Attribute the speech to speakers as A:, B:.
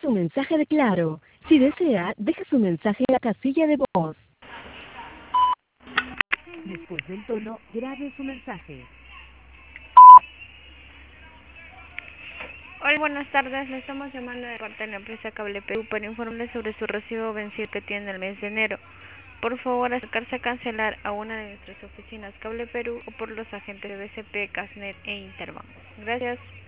A: su mensaje de Claro. Si desea, deje su mensaje en la casilla de voz. Después del tono, grabe su mensaje.
B: Hola, buenas tardes. Le estamos llamando de parte de la empresa Cable Perú para informarle sobre su recibo vencido que tiene el mes de enero. Por favor, acercarse a cancelar a una de nuestras oficinas Cable Perú o por los agentes de BCP, Casnet e Interbank. Gracias.